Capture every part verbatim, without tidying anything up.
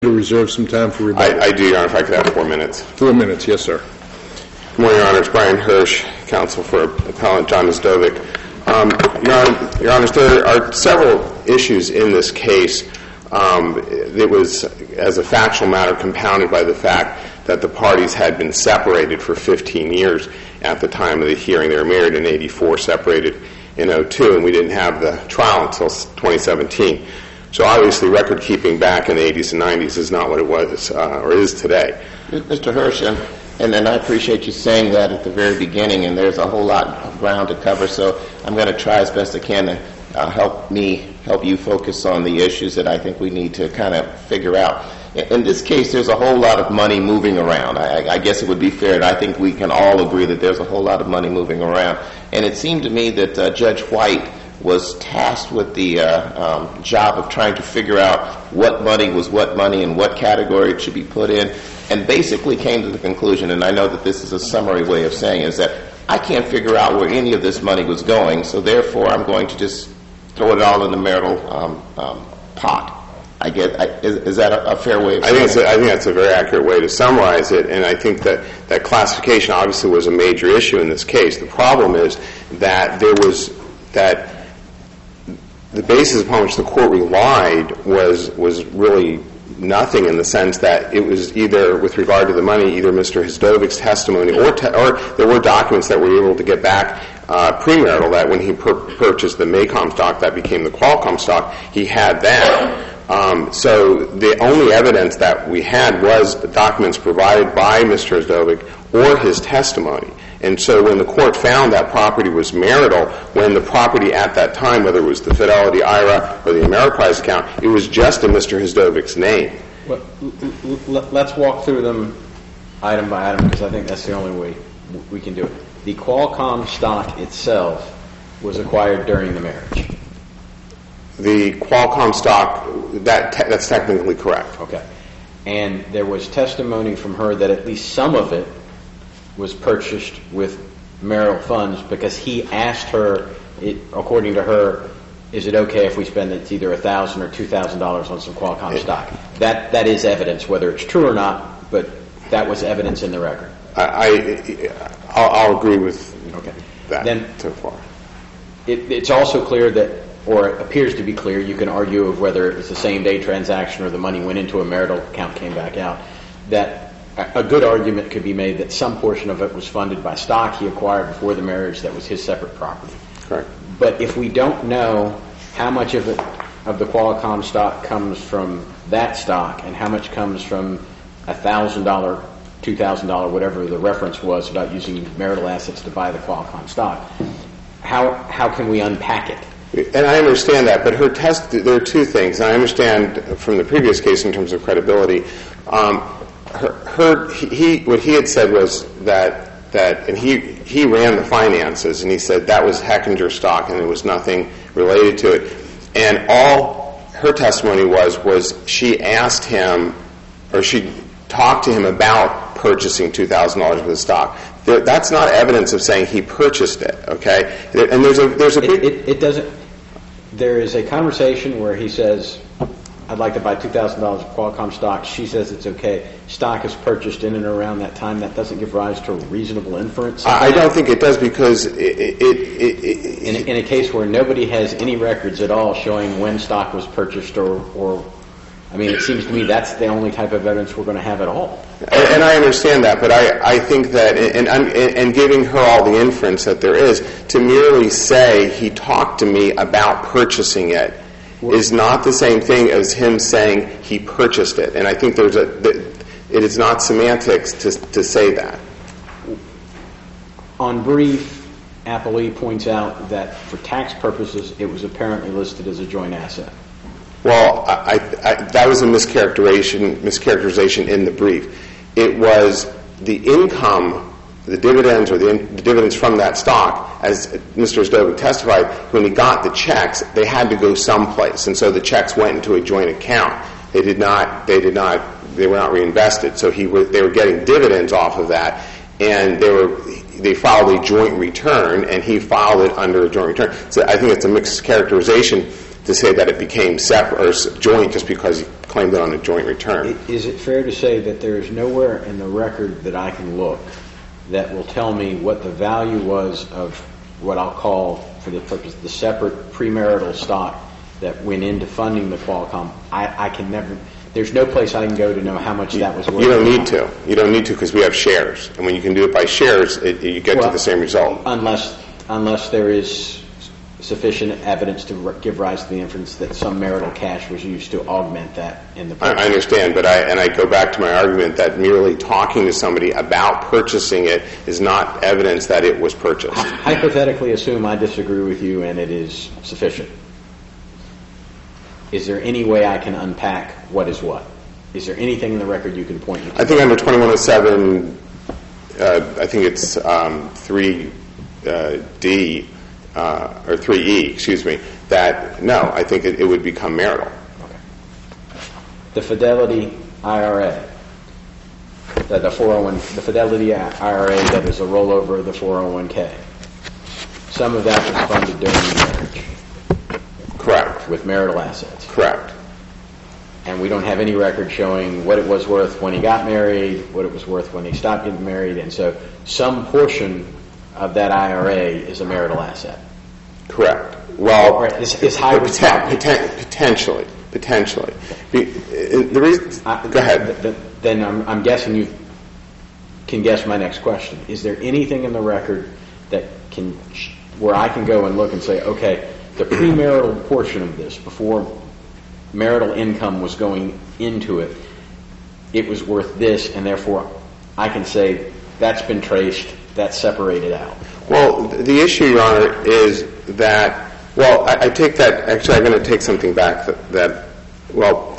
To reserve some time for rebuttal. I, I do, Your Honor, if I could have four minutes. Four minutes, yes, sir. Good morning, Your Honor. It's Brian Hirsch, counsel for Appellant John Hizdovic. Um, Your Honor, Your Honor, there are several issues in this case. Um, it was, as a factual matter, compounded by the fact that the parties had been separated for fifteen years at the time of the hearing. They were married in eighty-four, separated in oh two, and we didn't have the trial until twenty seventeen. So obviously record-keeping back in the eighties and nineties is not what it was uh, or is today. Mister Hirsch, and, and I appreciate you saying that at the very beginning, and there's a whole lot of ground to cover, so I'm going to try as best I can to uh, help me, help you focus on the issues that I think we need to kind of figure out. In, in this case, there's a whole lot of money moving around. I, I guess it would be fair, and I think we can all agree that there's a whole lot of money moving around. And it seemed to me that uh, Judge White was tasked with the uh, um, job of trying to figure out what money was what money and what category it should be put in, and basically came to the conclusion, and I know that this is a summary way of saying it, is that I can't figure out where any of this money was going, so therefore I'm going to just throw it all in the marital um, um, pot. I get. I, is, is that a, a fair way of I saying think it's it? a, I think that's a very accurate way to summarize it, and I think that, that classification obviously was a major issue in this case. The problem is that there was that the basis upon which the court relied was was really nothing, in the sense that it was either, with regard to the money, either Mister Hizdovic's testimony or te- or there were documents that were able to get back uh, premarital, that when he per- purchased the Maycom stock that became the Qualcomm stock, he had that. Um, so the only evidence that we had was the documents provided by Mister Hizdovic or his testimony. And so when the court found that property was marital, when the property at that time, whether it was the Fidelity I R A or the Ameriprise account, it was just in Mister Hizdovic's name. Well, let's walk through them item by item, because I think that's the only way we can do it. The Qualcomm stock itself was acquired during the marriage. The Qualcomm stock, that te- that's technically correct. Okay. And there was testimony from her that at least some of it was purchased with marital funds, because he asked her, it, according to her, is it okay if we spend it's either one thousand dollars or two thousand dollars on some Qualcomm it, stock? That That is evidence, whether it's true or not, but that was evidence in the record. I, I, I'll, I'll agree with okay. that then, so far. It, it's also clear that, or it appears to be clear, you can argue of whether it's the same-day transaction or the money went into a marital account, came back out, that a good argument could be made that some portion of it was funded by stock he acquired before the marriage that was his separate property. Correct. But if we don't know how much of it, of the Qualcomm stock comes from that stock and how much comes from one thousand dollars, two thousand dollars, whatever the reference was about using marital assets to buy the Qualcomm stock, how how can we unpack it? And I understand that, but her test, there are two things. I understand from the previous case in terms of credibility. Um, her, her he, what he had said was that, that and he, he ran the finances, and he said that was Hechinger stock and there was nothing related to it. And all her testimony was, was she asked him, or she talked to him about purchasing two thousand dollars worth of stock. There, that's not evidence of saying he purchased it, okay? And there's a, there's a big... It, it, it doesn't... There is a conversation where he says, I'd like to buy two thousand dollars of Qualcomm stock. She says it's okay. Stock is purchased in and around that time. That doesn't give rise to a reasonable inference. I, I don't think it does, because it... it, it, it in, in a case where nobody has any records at all showing when stock was purchased or... or I mean, it seems to me that's the only type of evidence we're going to have at all. And, and I understand that, but I, I think that, and, and, and giving her all the inference that there is, to merely say he talked to me about purchasing it is not the same thing as him saying he purchased it. And I think there's a, it is not semantics to, to say that. On brief, Appellee points out that for tax purposes, it was apparently listed as a joint asset. Well, I, I, that was a mischaracterization, mischaracterization in the brief. It was the income, the dividends or the, in, the dividends from that stock, as Mister Hizdovic testified, when he got the checks, they had to go someplace, and so the checks went into a joint account. They did not, they did not, they were not reinvested. So he were, they were getting dividends off of that, and they were, they filed a joint return, and he filed it under a joint return. So I think it's a mischaracterization to say that it became separate or joint just because he claimed it on a joint return. I- Is it fair to say that there is nowhere in the record that I can look that will tell me what the value was of what I'll call, for the purpose, the separate premarital stock that went into funding the Qualcomm? I, I can never, there's no place I can go to know how much that was worth. You don't need to. You don't need to because we have shares. And when you can do it by shares, it, you get Well, to the same result. Unless, unless there is sufficient evidence to r- give rise to the inference that some marital cash was used to augment that in the I, purchase. I understand, but I, and I go back to my argument that merely talking to somebody about purchasing it is not evidence that it was purchased. Hypothetically assume I disagree with you and it is sufficient. Is there any way I can unpack what is what? Is there anything in the record you can point me to? I think under twenty-one oh seven, uh, I think it's um, three D, uh, or three E, excuse me, that, no, I think it, it would become marital. The Fidelity I R A, the, the four oh one, the Fidelity I R A that is a rollover of the four oh one K. Some of that was funded during the marriage Correct. with marital assets. Correct. And we don't have any record showing what it was worth when he got married, what it was worth when he stopped getting married, and so some portion of that I R A is a marital asset. Correct. Well, Or is, is high risk property. poten- potentially, potentially. Be, uh, the reason, I- go ahead. th- th- Then I'm, I'm guessing you can guess my next question. Is there anything in the record that can, sh- where I can go and look and say, okay, the premarital portion of this, before marital income was going into it, it was worth this, and therefore I can say that's been traced, that's separated out. Well, th- the issue, Your Honor, is that, well, I, I take that, actually I'm going to take something back that, that, well,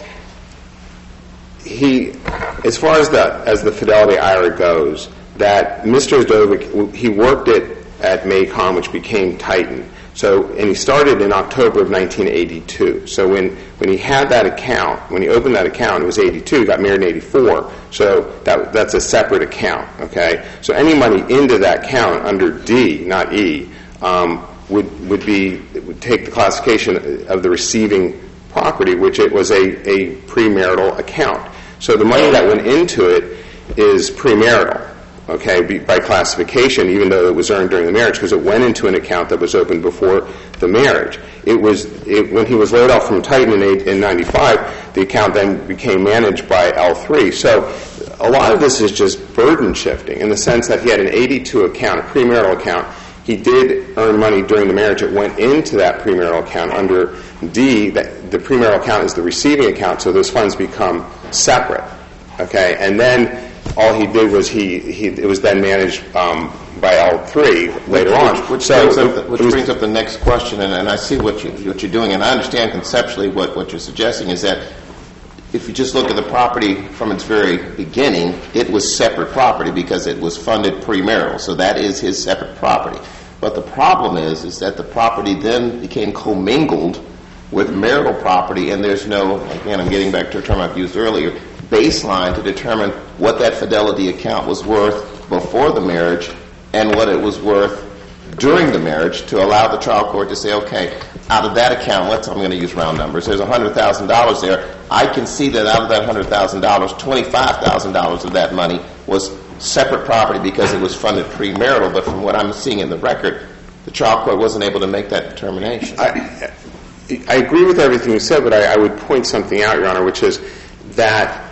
he, as far as the, as the Fidelity I R A goes, that Mister Zdovic, he worked it at Maycom, which became Titan. So, and he started in October of nineteen eighty-two. So when, when he had that account, when he opened that account, it was eighty-two, he got married in eighty-four. So that, that's a separate account, okay? So any money into that account under D, not E, um, would, would be, would take the classification of the receiving property, which it was a, a premarital account. So the money that went into it is premarital. Okay, be, by classification, even though it was earned during the marriage, because it went into an account that was opened before the marriage. It was it, when he was laid off from Titan in, eight, in ninety-five, the account then became managed by L three. So a lot of this is just burden shifting in the sense that he had an eighty-two account, a premarital account. He did earn money during the marriage. It went into that premarital account under D. That the premarital account is the receiving account, so those funds become separate. Okay, and then all he did was he, he it was then managed um, by L three later on. Which, which, so brings, up the, which it was, brings up the next question, and, and I see what, you, what you're doing, and I understand conceptually what, what you're suggesting is that if you just look at the property from its very beginning, it was separate property because it was funded premarital, so that is his separate property. But the problem is, is that the property then became commingled with marital property, and there's no, again, I'm getting back to a term I've used earlier, baseline to determine what that Fidelity account was worth before the marriage and what it was worth during the marriage to allow the trial court to say, okay, out of that account, let's, I'm going to use round numbers, there's one hundred thousand dollars there. I can see that out of that one hundred thousand dollars, twenty-five thousand dollars of that money was separate property because it was funded premarital, but from what I'm seeing in the record, the trial court wasn't able to make that determination. I, I agree with everything you said, but I, I would point something out, Your Honor, which is that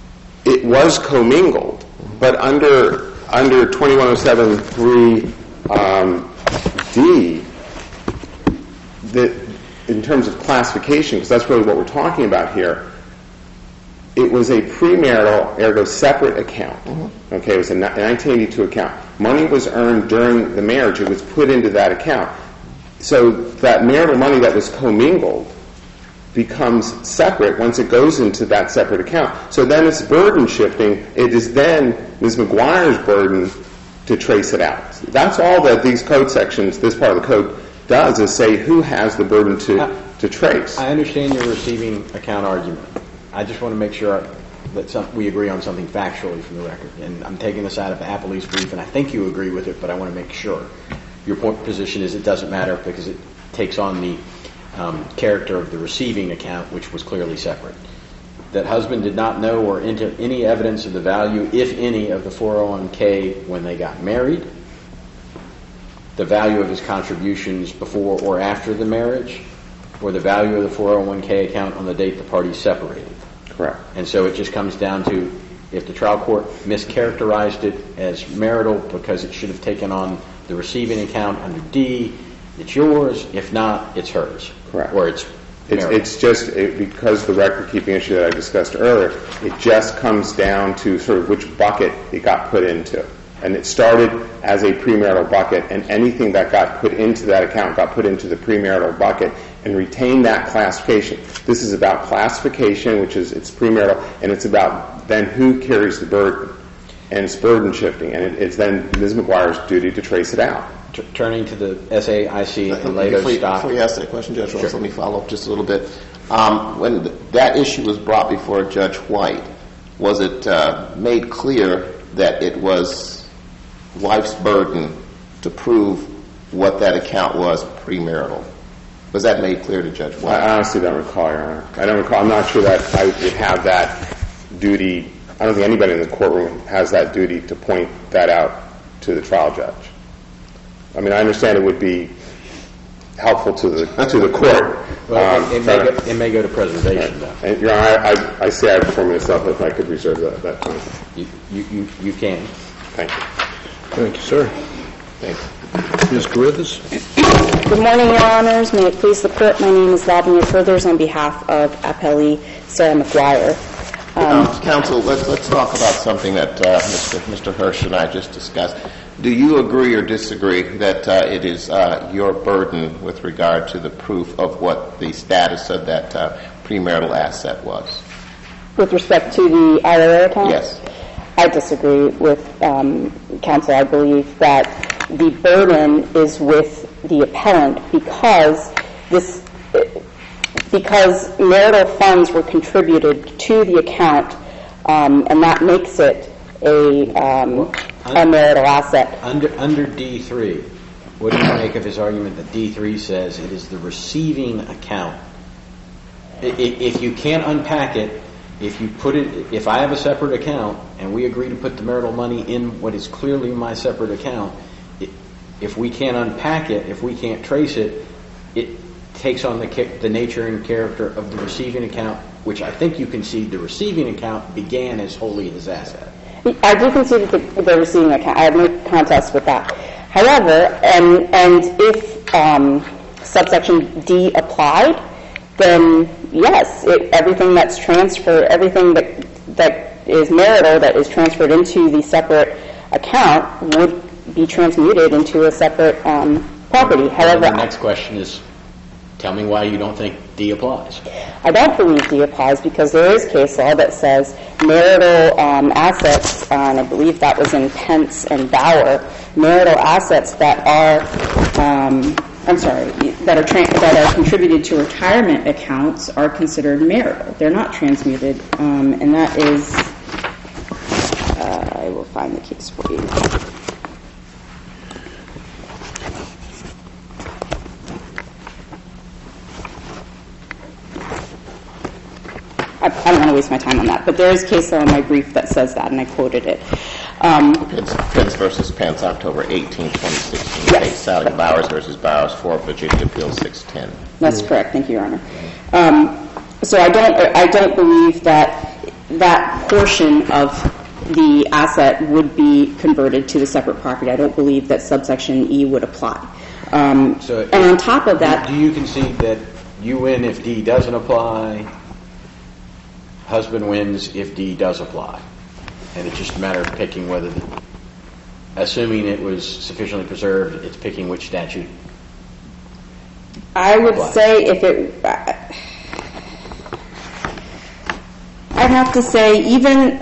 it was commingled, but under under twenty-one oh seven three um, D, the, in terms of classification, because that's really what we're talking about here, it was a premarital, ergo separate account. Mm-hmm. Okay, it was a nineteen eighty-two account. Money was earned during the marriage. It was put into that account. So that marital money that was commingled becomes separate once it goes into that separate account. So then it's burden shifting. It is then Miz McGuire's burden to trace it out. That's all that these code sections, this part of the code, does, is say who has the burden to, I, to trace. I understand your receiving account argument. I just want to make sure that some, we agree on something factually from the record. And I'm taking this out of Appley's brief, and I think you agree with it, but I want to make sure. Your point position is it doesn't matter because it takes on the Um, character of the receiving account, which was clearly separate. that husband did not know or enter any evidence of the value, if any, of the four oh one k when they got married, the value of his contributions before or after the marriage, or the value of the four oh one k account on the date the parties separated. Correct. And so it just comes down to if the trial court mischaracterized it as marital because it should have taken on the receiving account under D, it's yours. If not, it's hers. Correct. Or it's It's, marital. it's just, it, because the record-keeping issue that I discussed earlier, it just comes down to sort of which bucket it got put into. And it started as a premarital bucket, and anything that got put into that account got put into the premarital bucket and retained that classification. This is about classification, which is it's premarital, and it's about then who carries the burden. And it's burden shifting, and it, it's then Miz McGuire's duty to trace it out. T- turning to the S A I C and Before Lato you, stock. before you ask that question, Judge Ross, Sure. let me follow up just a little bit. Um, when th- that issue was brought before Judge White, was it uh, made clear that it was wife's burden to prove what that account was premarital? Was that made clear to Judge White? I honestly don't recall, Your Honor. I don't recall. I'm not sure that I would have that duty. I don't think anybody in the courtroom has that duty to point that out to the trial judge. I mean, I understand it would be helpful to the to the court. Well, Um, it, it, may but- go, it may go to preservation, though. And, Your Honor, I, I, I say I have four minutes left if I could reserve that, that time. You, you, you, you can. Thank you. Thank you, sir. Thank you. Miz Carruthers? Good morning, Your Honors. May it please the Court, my name is Lavinia Furthers on behalf of appellee Sarah McGuire. Um, Counsel, let's, let's talk about something that uh, Mister Mister Hirsch and I just discussed. Do you agree or disagree that uh, it is uh, your burden with regard to the proof of what the status of that uh, premarital asset was? With respect to the I R A account? Yes. I disagree with um, counsel. I believe that the burden is with the appellant because this because marital funds were contributed to the account, um, and that makes it a um, a marital asset. Under under D three, what do you make of his argument that D three says it is the receiving account? I- i- If you can't unpack it, if you put it, if I have a separate account and we agree to put the marital money in what is clearly my separate account, it, if we can't unpack it, if we can't trace it, it takes on the ca- the nature and character of the receiving account, which I think you concede the receiving account began as wholly his asset. I do concede that the, the receiving account. I have no contest with that. However, and and if um, subsection D applied, then yes, it, everything that's transferred, everything that that is marital that is transferred into the separate account would be transmuted into a separate um, property. However, And the next question is, tell me why you don't think D applies. I don't believe D applies because there is case law that says marital um, assets, uh, and I believe that was in Pence and Bauer, marital assets that are, um, I'm sorry, that are tra- that are contributed to retirement accounts are considered marital. They're not transmuted, um, and that is, uh, I will find the case for you. I, I don't want to waste my time on that, but there is case law in my brief that says that, and I quoted it. Um, Pence, Pence versus Pence, October eighteenth, twenty sixteen. Yes. Case Sally Bowers versus Bowers, for Virginia Appeal six ten. That's correct. Thank you, Your Honor. Um, so I don't, I don't believe that that portion of the asset would be converted to the separate property. I don't believe that subsection E would apply. Um, So and on top of that, do you concede that you win if D doesn't apply, husband wins if D does apply, and it's just a matter of picking whether, the, assuming it was sufficiently preserved, it's picking which statute? I would Apply. say if it, I'd have to say even,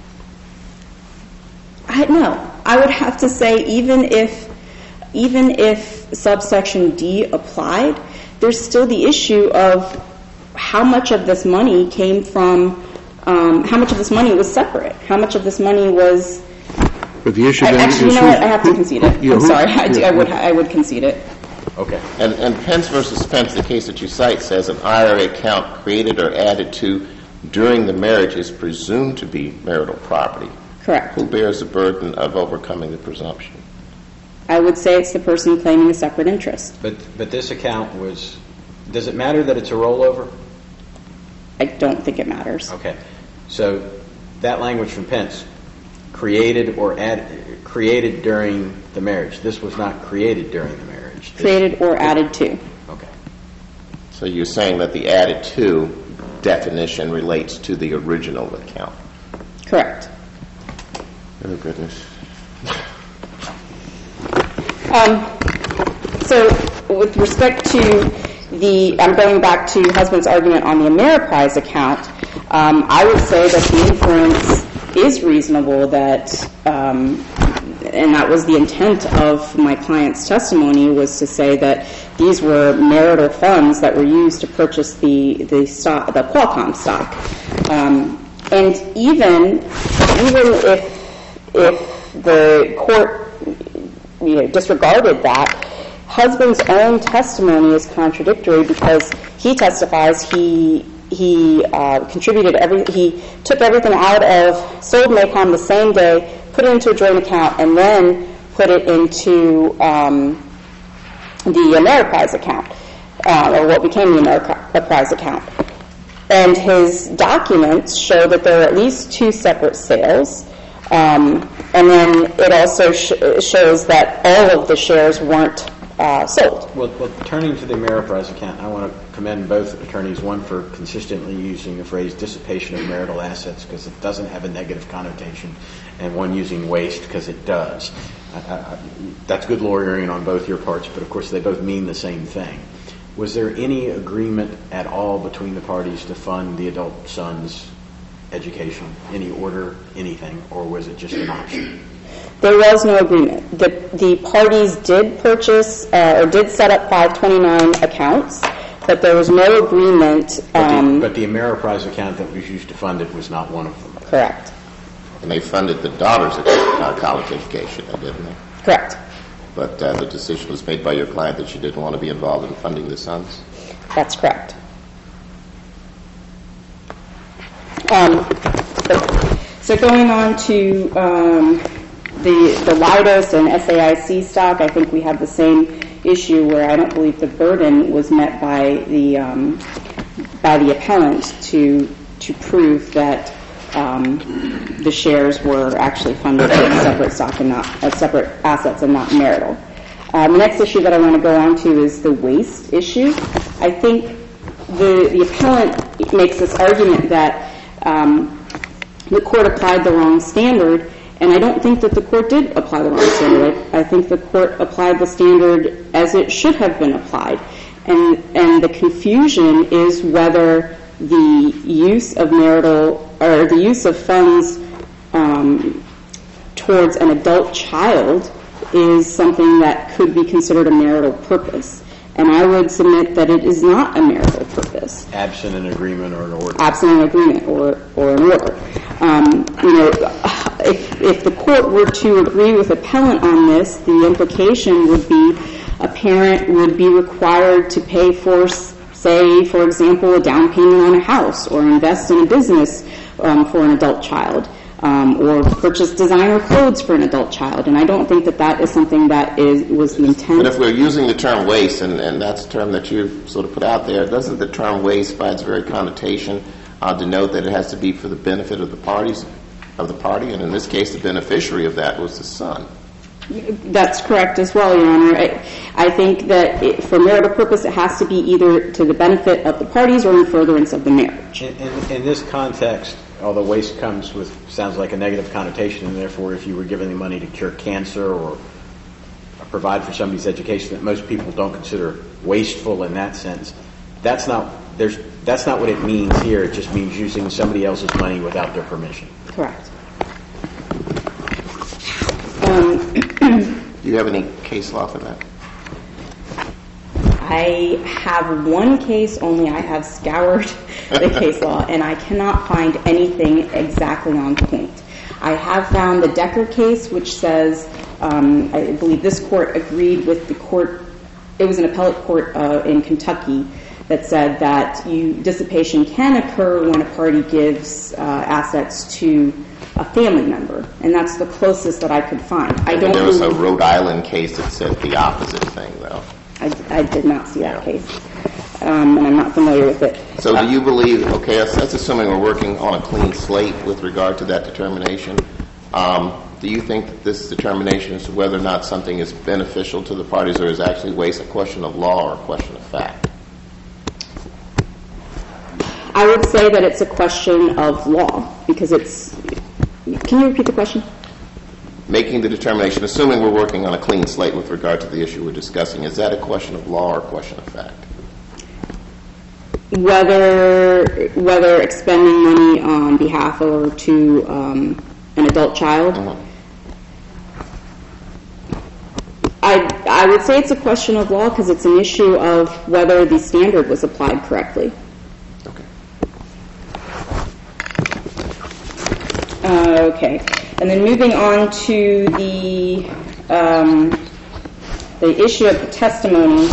I no, I would have to say even if, even if subsection D applied, there's still the issue of how much of this money came from, um, how much of this money was separate, how much of this money was. But the issue I, then actually, is you know who- what? I have to who- concede it. yeah, I'm who- sorry. I, do, yeah, I would. who- I would concede it. Okay. And, and Pence versus Pence, the case that you cite, says an I R A account created or added to during the marriage is presumed to be marital property, Correct. who bears the burden of overcoming the presumption? I would say it's the person claiming a separate interest. But, but this account was, does it matter that it's a rollover? I don't think it matters. Okay. So that language from Pence, created or add, created during the marriage. This was not created during the marriage. This- Created or added to. Okay. So you're saying that the added to definition relates to the original account? Correct. Oh, goodness. Um, so with respect to the, I'm going back to husband's argument on the Ameriprise account, um, I would say that the inference is reasonable that, um, and that was the intent of my client's testimony, was to say that these were marital funds that were used to purchase the, the stock, the Qualcomm stock. Um, and even, even if, if the court you know, disregarded that, husband's own testimony is contradictory because he testifies he he uh, contributed every he took everything out of sold Maycom the same day, put it into a joint account, and then put it into um, the Ameriprise account, uh, or what became the Ameriprise account. And his documents show that there are at least two separate sales. Um, and then it also sh- shows that all of the shares weren't uh, sold. Well, well, turning to the Ameriprise account, I want to commend both attorneys, one for consistently using the phrase dissipation of marital assets because it doesn't have a negative connotation, and one using waste because it does. I, I, that's good lawyering on both your parts, but of course they both mean the same thing. Was there any agreement at all between the parties to fund the adult son's education, any order, anything, or was it just an option? There was no agreement. The, the parties did purchase uh, or did set up five twenty-nine accounts, but there was no agreement. Um, but, the, but the Ameriprise account that was used to fund it was not one of them. Correct. And they funded the daughter's uh, college education, didn't they? Correct. But uh, the decision was made by your client that she didn't want to be involved in funding the sons? That's correct. Um, so, so going on to um, the the Leidos and S A I C stock, I think we have the same issue where I don't believe the burden was met by the um, by the appellant to to prove that um, the shares were actually funded as separate stock and not as separate assets and not marital. Um, the next issue that I want to go on to is the waste issue. I think the the appellant makes this argument that Um, the court applied the wrong standard, and I don't think that the court did apply the wrong standard. I think the court applied the standard as it should have been applied. And, and the confusion is whether the use of marital, or the use of funds um, towards an adult child is something that could be considered a marital purpose. And I would submit that it is not a marital purpose. Absent an agreement or an order. Absent an agreement or, or an order. Um, you know, if, if the court were to agree with appellant on this, the implication would be a parent would be required to pay for, say, for example, a down payment on a house or invest in a business um, for an adult child. Um, or purchase designer clothes for an adult child, and I don't think that that is something that is was the intent. But if we're using the term waste, and, and that's a term that you sort of put out there, doesn't the term waste, by its very connotation, uh, denote that it has to be for the benefit of the parties, of the party, and in this case, the beneficiary of that was the son? That's correct as well, Your Honor. I, I think that it, for marital purpose, it has to be either to the benefit of the parties or in furtherance of the marriage. In, in, in this context, although waste comes with, sounds like a negative connotation, and therefore if you were giving the money to cure cancer or provide for somebody's education that most people don't consider wasteful in that sense, that's not, there's, that's not what it means here. It just means using somebody else's money without their permission. Correct. Um, Do you have any case law for that? I have one case, only I have scoured the case law, and I cannot find anything exactly on point. I have found the Decker case, which says, um, I believe this court agreed with the court, it was an appellate court uh, in Kentucky, that said that you, dissipation can occur when a party gives uh, assets to a family member, and that's the closest that I could find. I don't. There was a believe- Rhode Island case that said the opposite thing, though. I, I did not see that Yeah. case, um, and I'm not familiar with it. So do you believe, okay, that's, that's assuming we're working on a clean slate with regard to that determination. Um, do you think that this determination as to whether or not something is beneficial to the parties or is actually waste a question of law or a question of fact? I would say that it's a question of law, because it's... Can you repeat the question? Making the determination, assuming we're working on a clean slate with regard to the issue we're discussing, is that a question of law or a question of fact? Whether whether expending money on behalf of or to um, an adult child, Mhm. I I would say it's a question of law because it's an issue of whether the standard was applied correctly. Okay. Uh, okay, and then moving on to the um, the issue of the testimony.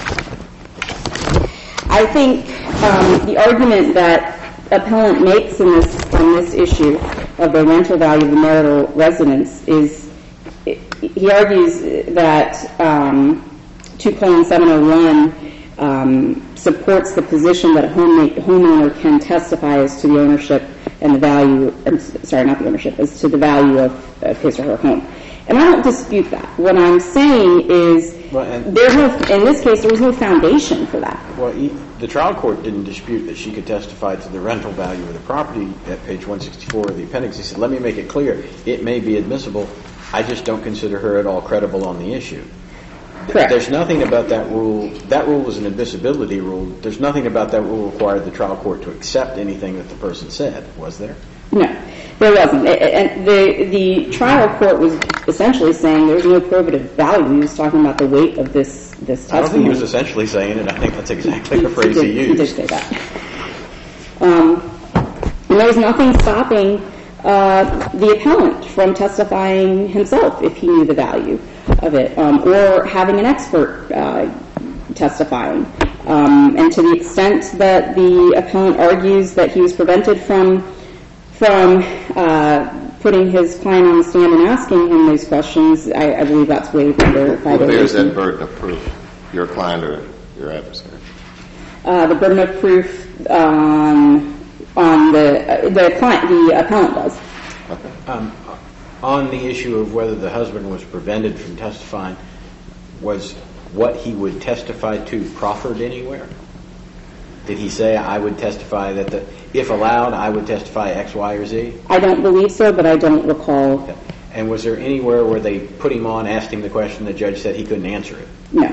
I think um, the argument that appellant makes in this on this issue of the rental value of the marital residence is he argues that um, two colon seven oh one um, supports the position that a home homeowner can testify as to the ownership and the value. I'm sorry, not the ownership, as to the value of, of his or her home. And I don't dispute that. What I'm saying is, Well, and- there's no, in this case, there was no foundation for that. Well, e- the trial court didn't dispute that she could testify to the rental value of the property at page one sixty-four of the appendix. He said, let me make it clear, it may be admissible. I just don't consider her at all credible on the issue. Correct. There's nothing about that rule. That rule was an admissibility rule. There's nothing about that rule required the trial court to accept anything that the person said, was there? No, there wasn't. A- And the the trial court was essentially saying there's no probative value. He was talking about the weight of this this testimony. I don't think he was essentially saying it. I think that's exactly the phrase did, he used. He did say that. Um, and there was nothing stopping uh, the appellant from testifying himself if he knew the value of it, um, or having an expert uh, testifying. Um, and to the extent that the appellant argues that he was prevented from from uh, putting his client on the stand and asking him those questions, I, I believe that's waived under Who five oh eight. bears that burden of proof? Your client or your adversary? Uh, the burden of proof um, on the uh, the client, the appellant does. Okay. Um, on the issue of whether the husband was prevented from testifying, was what he would testify to proffered anywhere? Did he say, I would testify that, the, if allowed, I would testify X, Y, or Z? I don't believe so, but I don't recall. Okay. And was there anywhere where they put him on, asked him the question, the judge said he couldn't answer it? No.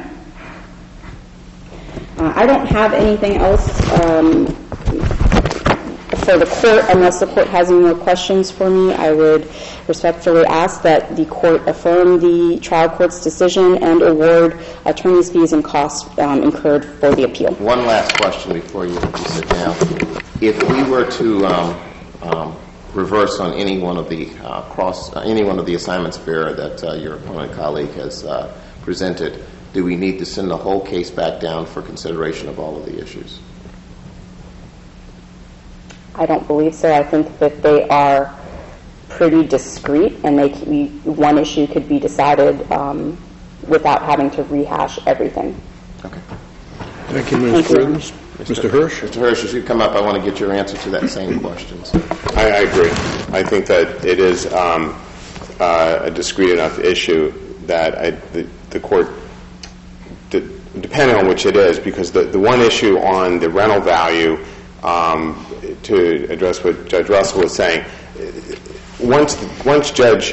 Uh, I don't have anything else um, for the court. Unless the court has any more questions for me, I would respectfully ask that the court affirm the trial court's decision and award attorney's fees and costs um, incurred for the appeal. One last question before you, you sit down. If we were to um, um, reverse on any one of the uh, cross, uh, any one of the assignments of error that uh, your opponent colleague has uh, presented, do we need to send the whole case back down for consideration of all of the issues? I don't believe so. I think that they are pretty discrete, and they can be, one issue could be decided um, without having to rehash everything. Okay. Thank you, Miz Thank you. Prudence. Mister Hirsch? Mister Hirsch, as you come up, I want to get your answer to that same question. sir. I, I agree. I think that it is um, uh, a discrete enough issue that I, the, the court, de- depending on which it is, because the, the one issue on the rental value, um, to address what Judge Russell was saying, once once Judge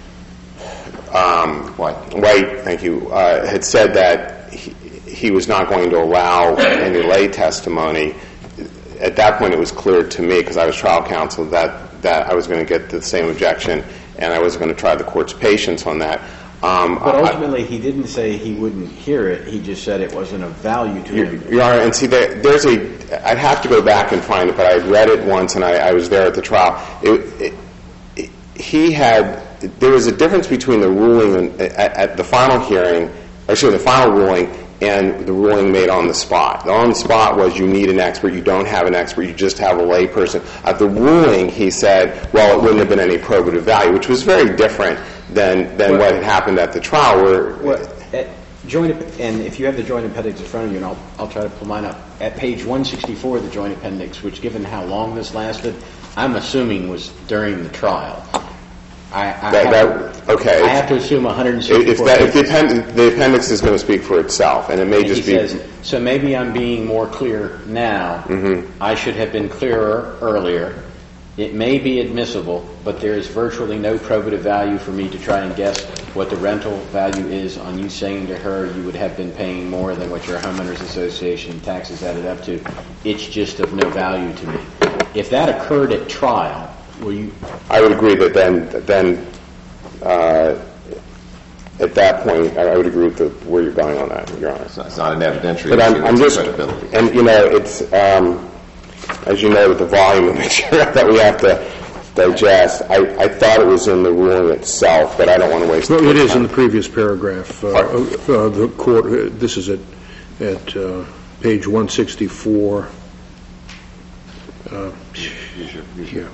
um, White. White, thank you, uh, had said that he, he was not going to allow any lay testimony, at that point it was clear to me, because I was trial counsel, that, that I was going to get the same objection, and I wasn't going to try the court's patience on that. Um, But I- ultimately, he didn't say he wouldn't hear it. He just said it wasn't of value to Your, him. Your Honor, and see, there, there's a, I'd have to go back and find it, but I read it once, and I, I was there at the trial. It, it, it, he had, there was a difference between the ruling and, at, at the final hearing, or excuse me, the final ruling, and the ruling made on the spot. The on the spot was you need an expert, you don't have an expert, you just have a layperson. At the ruling, he said, well, it wouldn't have been any probative value, which was very different than, than Well, what had happened at the trial. Where, Well, at joint, and if you have the joint appendix in front of you, and I'll, I'll try to pull mine up, at page one sixty-four of the joint appendix, which given how long this lasted, I'm assuming was during the trial. I, I, that, that, have, okay. I have to assume one hundred If, sixty-four that, if the, pages. append, the appendix is going to speak for itself, and it may And just he be... says, so maybe I'm being more clear now. Mm-hmm. I should have been clearer earlier. It may be admissible, but there is virtually no probative value for me to try and guess what the rental value is on you saying to her you would have been paying more than what your homeowners association taxes added up to. It's just of no value to me. If that occurred at trial, will you... I would agree that then, then uh, at that point, I, I would agree with the, where you're going on that, Your Honor. It's not, it's not an evidentiary But issue, I'm, I'm it's just, credibility. and you know, it's, um, as you know, with the volume of material that we have to digest, I, I thought it was in the ruling itself, but I don't want to waste Well, the it is in time. the previous paragraph. Uh, uh, the court, uh, this is at, at uh, page one sixty-four. Uh, yeah.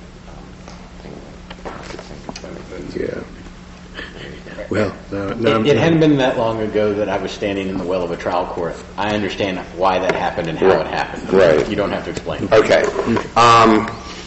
Yeah. Well, now, now I'm- It, it hadn't been that long ago that I was standing in the well of a trial court. I understand why that happened and how Right. it happened. Right. You don't have to explain. Okay. Um,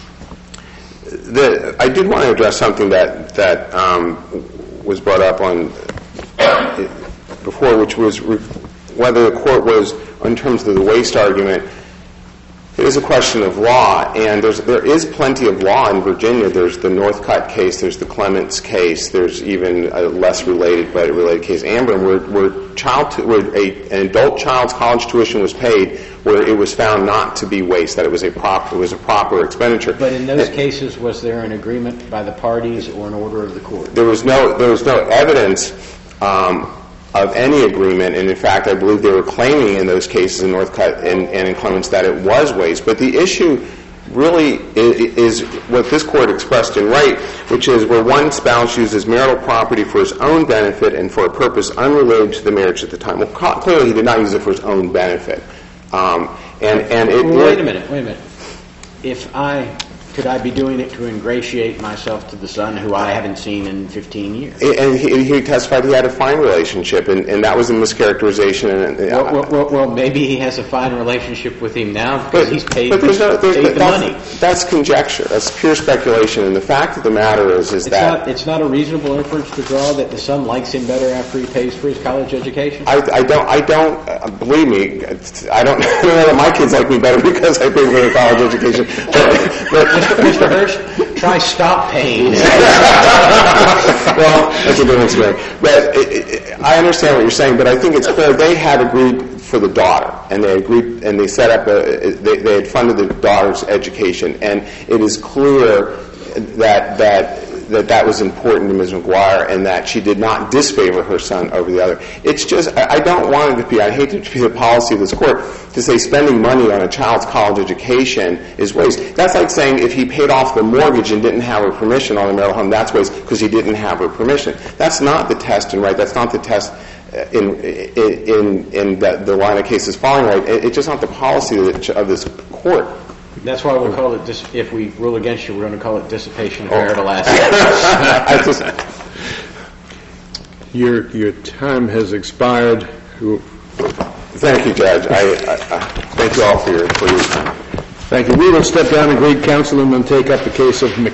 the, I did want to address something that that um, was brought up on uh, before, which was re- whether the court was, in terms of the waste argument, it is a question of law, and there's, there is plenty of law in Virginia. There's the Northcutt case, there's the Clements case, there's even a less related but a related case, Amber, where, where, child tu- where a, an adult child's college tuition was paid, where it was found not to be waste, that it was a proper, it was a proper expenditure. But in those cases, was there an agreement by the parties or an order of the court? There was no, there was no evidence um, of any agreement, and in fact, I believe they were claiming in those cases in Northcutt and, and in Clements that it was waste. But the issue really is, is what this court expressed in Wright, which is where one spouse uses marital property for his own benefit and for a purpose unrelated to the marriage at the time. Well, clearly he did not use it for his own benefit. Um, and, and it, Well, wait a minute, wait a minute. If I, could I be doing it to ingratiate myself to the son who I haven't seen in fifteen years? And he, he testified he had a fine relationship, and, and that was a mischaracterization. And, and, Well, well, well, well, maybe he has a fine relationship with him now because he's paid, but there's no, there's, paid the that's, money. That's conjecture. That's pure speculation. And the fact of the matter is, is It's that not, it's not a reasonable inference to draw that the son likes him better after he pays for his college education? I, I don't, I don't, uh, believe me, it's- I don't, I don't know that my kids like me better because I paid for their college education. But, but, Mister Hirsch, try stop paying. well, that's a different story. But it, it, I understand what you're saying, but I think it's clear they had agreed for the daughter, and they agreed, and they set up a, they, they had funded the daughter's education, and it is clear that that that that was important to Miz McGuire, and that she did not disfavor her son over the other. It's just, I, I don't want it to be, I hate it to be the policy of this court to say spending money on a child's college education is waste. That's like saying if he paid off the mortgage and didn't have her permission on the marital home, that's waste because he didn't have her permission. That's not the test in Wright. That's not the test in in in the, the line of cases following Wright. It, it's just not the policy of, the, of this court. That's why we'll call it, dis- if we rule against you, we're going to call it dissipation of Oh. marital assets. I just, your your time has expired. thank you, Judge. I, I, I thank you all for your for your time. Thank you. We will step down and greet counsel and then take up the case of Mc.